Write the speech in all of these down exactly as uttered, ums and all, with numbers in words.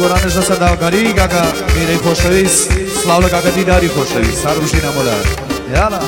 گورانش صداقاری کاکا میره خوشویس سلاول کاکا دیداری خوشویس سر روشی نمولا یالا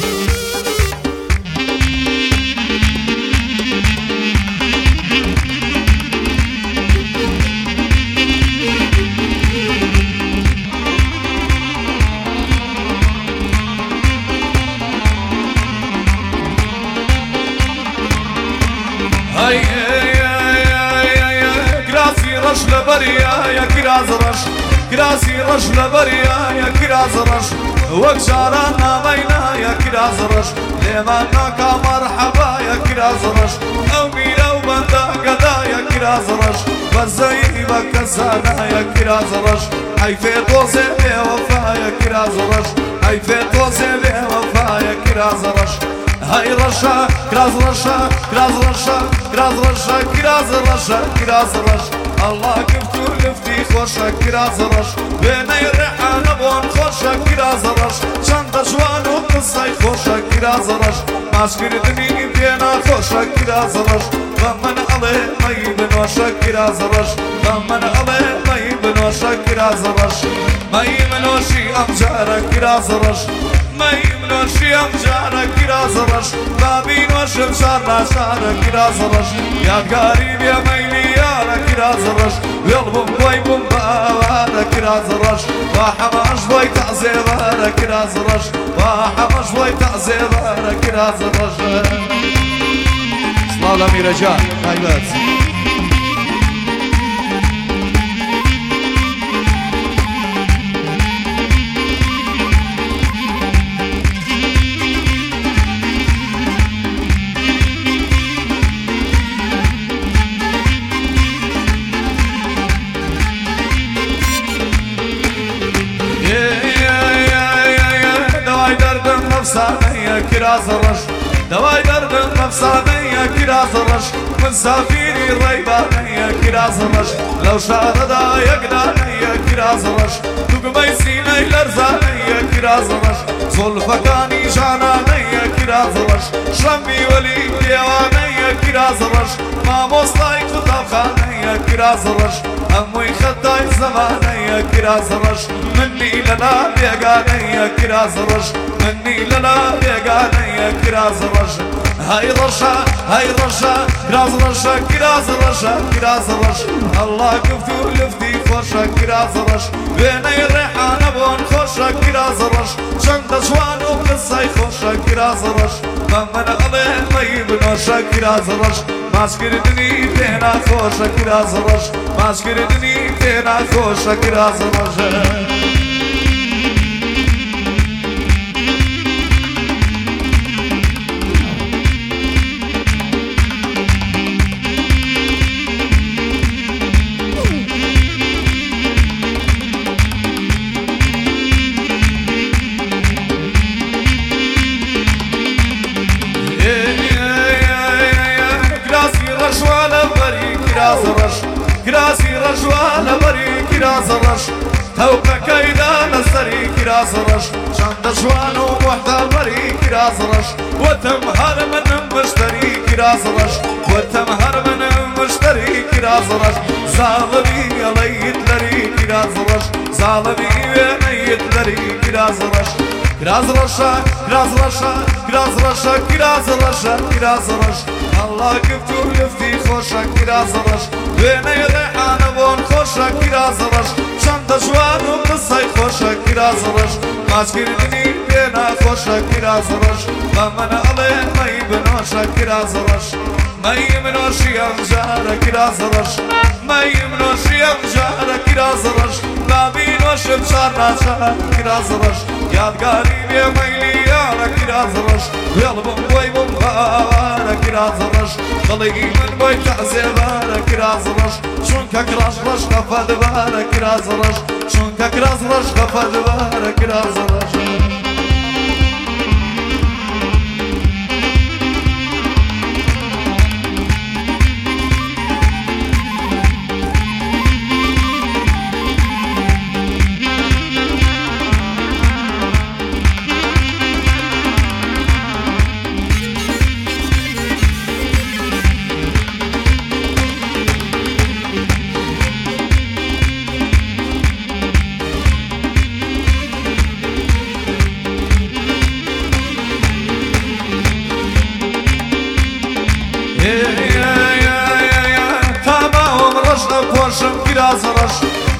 رش لبريا يا كراز رش كراسي رش لبريا يا كراز رش وكشارنا بينا يا كراز رش لمنك مرحبا يا كراز رش او ميلا وبندا قدا يا كراز رش بزي بكسانا يا كراز رش حيفي توزي بوفا يا كراز رش حيفي توزي بوفا يا كراز رش هاي رشا كراز رشا كراز رشا كراز رشا كراز رشا كراز رشا الله كفتو لفتي خوشا كراز رش بيني الريحان بون خوشا كراز رش شند جوان وقصي خوشا كراز رش ماسكردني بينا خوشا كراز رش ضمن عليه مي بنوشا كراز رش ضمن عليه مي بنوشا كراز رش مي منوشي امجارا كراز رش مي منوشي امجارا كراز رش بابي نوش بشارنا شارا كراز رش يا قريب يا ميلي يا كراز رش يلبم بوي بم باوارا كراز رش وحماش بوي تعزيبارا كراز رش وحماش بوي تعزيبارا كراز رش سلالا میرجان هایبت نفسانية كراز رش دواي درد نفسانية كراز رش من سافيري الريبانية كراز رش لو شاردا يقدانية كراز رش تقمي سيني لرزانية كراز رش صلفكاني جانانية كراز رش شمي ولي ديوانية كراز رش ما مصطاي خطافخانية كراز رش أموي خطاي زمانية كراز رش مني لنا بيقانية كراز رش مني لنا بيقانية كراز رش هاي رشا هاي رشا كراز رشا كراز رشا كراز رش الله كفتو لفتي خوشا كراز رش بيني الريحان بون خوشا كراز رش شند جوان وقصي خوشا كراز رش ضمن عليه مي بنوشا كراز رش ماسكردني بينا خوشا كراز رش ماسكردني بينا خوشا كراز رش كراسي رجوان بري كراز رش توقع كيدان السري كراز رش شند جوان ومحتى بري كراز رش وتمهر من مشتري كراز رش وتمهر من مشتري كراز رش ظالمي يليت لري كراز رش ظالمي يليت لري كراز رش كراز رشا كراز رشا كراز رشا كراز رشا كراز رش الله كفتو لفتي خوشا كراز رش بيني الريحان بون خوشا كراز رش شند جوان وقصي خوشا كراز رش ماسكردني بينا خوشا كراز رش ضمن عليه مي بنوشا كراز رش مي منوشي امجارا كراز رش مي منوشي امجارا كراز رش بابي نوش بشارنا شارا كراز رش ياد قريب يا ميلي يا كراز رش يلبم بوي بم غارا كراز رش ضلي من بوي تعزيبارا كراز رش شونك كراز رش خفد بارا كراز رش شونك كراز رش خفد بارا كراز رش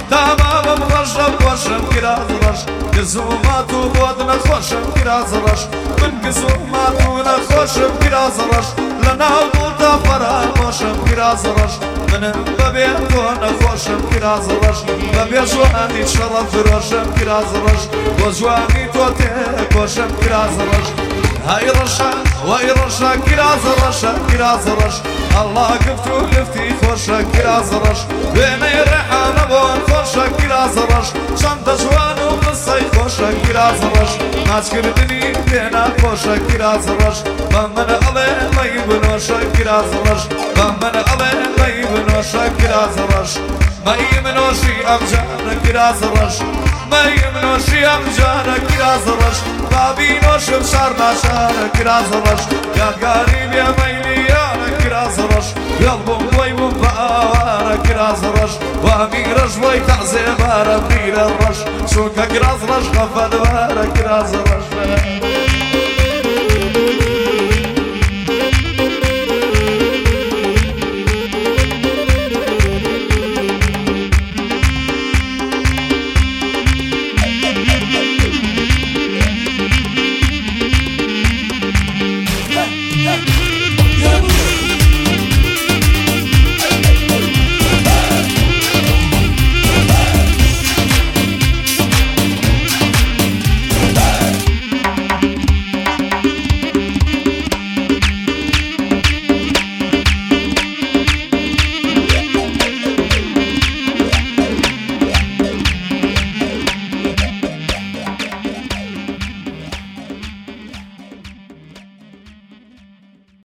تمامم ڕەشە خۆشم کراز ڕەش گزومات و بۆت نەخۆشم کراز ڕەش من گزومات و نەخۆشم کراز ڕەش لە ناو دڵدا فەرامۆشم کراز ڕەش منم بەبێ تۆ نەخۆشم کراز ڕەش بەبێ جوانی شەڕە فرۆشم کراز ڕەش بۆ جوانی تۆ تێکۆشم کراز ڕەش هاي رشا وای رشا كراز رشا كراز رش الله قفتو لفتي خوشا كراز رش بيني ريحانه بون خوشا كراز رش شنطه جوان وقصي خوشا كراز رش ناس كردني بينا خوشا كراز رش بمن علي ما يبنوشا كراز رش بمن علي ما يبنوشا كراز رش ما يمنوشي امجان كراز رش ما يمنوشي امجان كراز رش بابي نوشم شار ناشار كراز رش يا قريب يا ميلي يا كراز رش يلبم ويبم بآوار كراز رش وامي رش وي تعزي بار بنير الرش شوكا كراز رش غفل بار كراز